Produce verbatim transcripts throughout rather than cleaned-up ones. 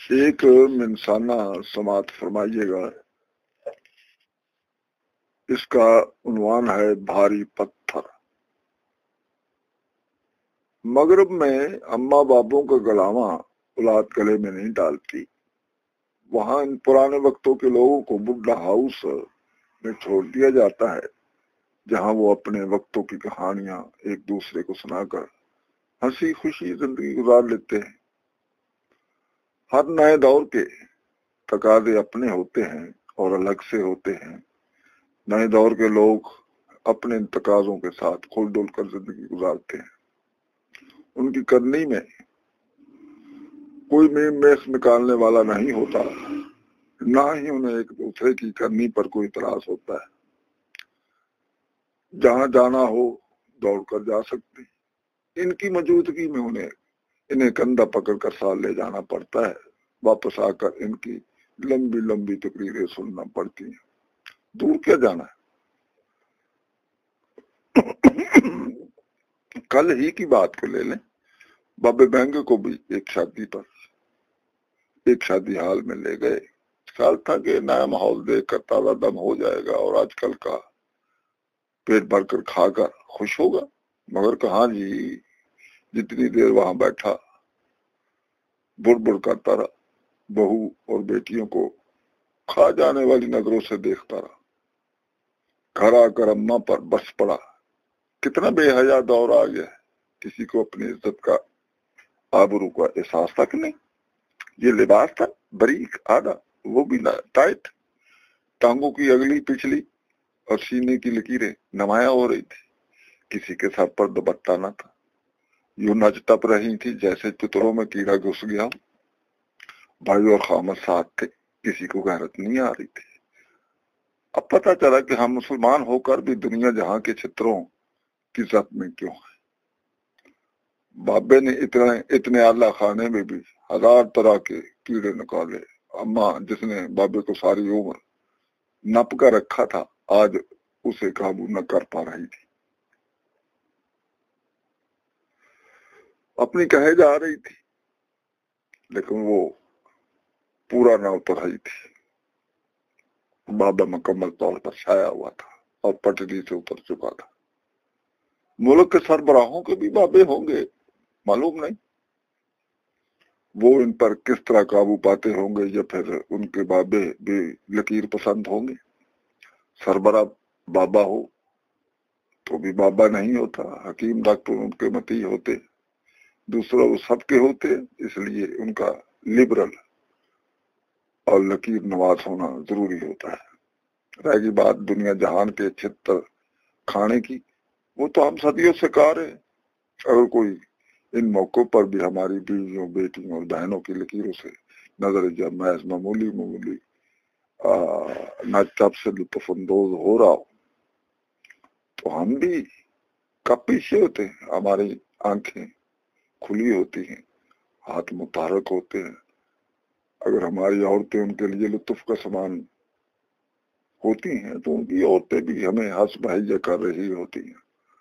ایک منصانہ سماعت فرمائیے گا، اس کا عنوان ہے بھاری پتھر۔ مغرب میں اماں باپوں کا گلاواں اولاد گلے میں نہیں ڈالتی، وہاں ان پرانے وقتوں کے لوگوں کو بڈھا ہاؤس میں چھوڑ دیا جاتا ہے، جہاں وہ اپنے وقتوں کی کہانیاں ایک دوسرے کو سنا کر ہنسی خوشی زندگی گزار لیتے ہیں۔ ہر نئے دور کے تقاضے اپنے ہوتے ہیں اور الگ سے ہوتے ہیں۔ نئے دور کے لوگ اپنے تقاضوں کے ساتھ کھل ڈول کر زندگی گزارتے ہیں۔ ان کی کرنی میں کوئی میم میخ نکالنے والا نہیں ہوتا، نہ ہی انہیں ایک دوسرے کی کرنی پر کوئی اعتراض ہوتا ہے۔ جہاں جانا ہو دوڑ کر جا سکتے ہیں۔ ان کی موجودگی میں انہیں انہیں کندھا پکڑ کر ساتھ لے جانا پڑتا ہے، واپس آ کر ان کی لمبی لمبی تقریریں سننا پڑتی ہیں۔ دور کیا جانا ہے؟ کل ہی کی بات کو لے لیں، بابے بینگے کو بھی ایک شادی پر ایک شادی حال میں لے گئے۔ خیال تھا کہ نیا ماحول دیکھ کر تازہ دم ہو جائے گا اور آج کل کا پیٹ بھر کر کھا کر خوش ہوگا، مگر کہاں جی، جتنی دیر وہاں بیٹھا بڑ بڑ کرتا رہا، بہو اور بیٹیوں کو کھا جانے والی نظروں سے دیکھتا رہا۔ گھر آ کر اماں پر برس پڑا۔ کتنا بے حیا دور آ گیا ہے، کسی کو اپنی عزت کا آبرو کا احساس تک نہیں۔ یہ لباس تھا بریک آدھا، وہ بھی ٹائٹ، ٹانگوں کی اگلی پچھلی اور سینے کی لکیریں نمایاں ہو رہی تھی۔ کسی کے سر پر دوپٹہ نہ تھا، یوں نچ ٹپ رہی تھی جیسے چتروں میں کیڑا گھس گیا ہو۔ بھائی اور خامد ساتھ تھے، کسی کو غیرت نہیں آ رہی تھی۔ اب پتہ چلا کہ ہم مسلمان ہو کر بھی دنیا جہاں کے چھتروں کی زد میں کیوں ہیں۔ بابے نے اتنے اتنے اعلیٰ خانے میں بھی ہزار طرح کے کیڑے نکالے۔ اماں جس نے بابے کو ساری عمر نپ کر رکھا تھا، آج اسے قابو نہ کر پا رہی تھی۔ اپنی کہے جا رہی تھی، لیکن وہ پورا نہ اتر رہی تھی۔ بابا مکمل طور پر چھایا ہوا تھا اور پٹری سے اتر چکا تھا۔ ملک کے سربراہوں کے بھی بابے ہوں گے، معلوم نہیں، وہ ان پر کس طرح قابو پاتے ہوں گے، یا پھر ان کے بابے بھی لکیر پسند ہوں گے۔ سربراہ بابا ہو تو بھی بابا نہیں ہوتا، حکیم ڈاکٹر ان کے متی ہوتے، دوسرا وہ سب کے ہوتے، اس لیے ان کا لبرل اور لکیر نواز ہونا ضروری ہوتا ہے۔ رہ گئی بات دنیا جہان کے چھتر کھانے کی، وہ تو ہم صدیوں سے کہہ رہے ہیں۔ اگر کوئی ان موقعوں پر بھی ہماری بیویوں بیٹیوں اور بہنوں کی لکیروں سے نظر جب محض معمولی معمولی ناچپ سے لطف اندوز ہو رہا ہو، تو ہم بھی کب پیچھے ہوتے ہیں؟ ہماری آنکھیں کھلی ہوتی ہیں، ہاتھ متحرک ہوتے ہیں۔ اگر ہماری عورتیں ان کے لیے لطف کا سامان ہوتی ہیں تو ان کی عورتیں بھی ہمیں ہنس بہیجا کر رہی ہوتی ہیں۔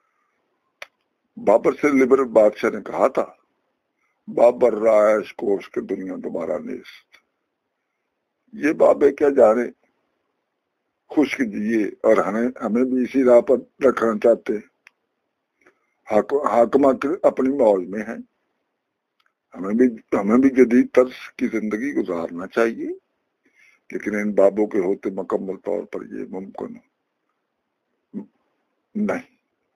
بابر سے لبرل بادشاہ نے کہا تھا، بابر رائش کوش کے دنیا دوبارہ نیست۔ یہ بابے کیا جانے، خشک جیے اور ہمیں ہمیں بھی اسی راہ پر رکھنا چاہتے ہیں۔ حاکمہ اپنی موج میں ہیں، ہمیں بھی ہمیں بھی جدید طرز کی زندگی گزارنا چاہیے، لیکن ان بابوں کے ہوتے مکمل طور پر یہ ممکن نہیں۔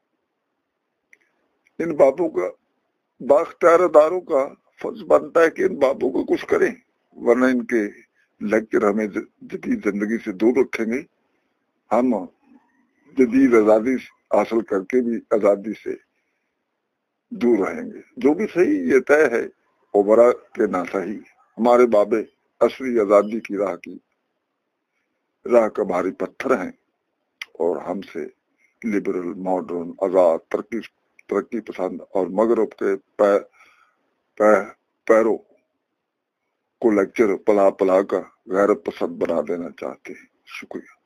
ان بابوں کا بااختیار اداروں کا فرض بنتا ہے کہ ان بابوں کو کچھ کریں، ورنہ ان کے لیکچر ہمیں جدید زندگی سے دور رکھیں گے۔ ہم جدید آزادی حاصل کر کے بھی آزادی سے دور رہیں گے۔ جو بھی صحیح یہ طے ہے، اوبرا کے نہ صحیح، ہمارے بابے اصلی آزادی کی راہ کی راہ کا بھاری پتھر ہیں، اور ہم سے لبرل، ماڈرن، آزاد، ترقی ترقی پسند اور مغرب کے پہ, پہ, پیروں کو لیکچر پلا پلا کر غیرت پسند بنا دینا چاہتے ہیں۔ شکریہ۔